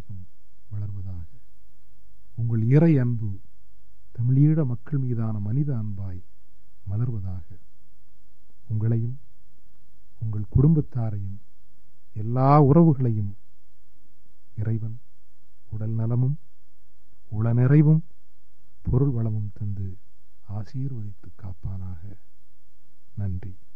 ஆன்மீகம் வளர்வதாக. உங்கள் இறை அன்பு தமிழீழ மக்கள் மீதான மனித அன்பாய் மலர்வதாக. உங்களையும் உங்கள் குடும்பத்தாரையும் எல்லா உறவுகளையும் இறைவன் உடல் நலமும் உளநிறைவும் பொருள் வளமும் தந்து ஆசீர்வதித்து காப்பானாக. நன்றி.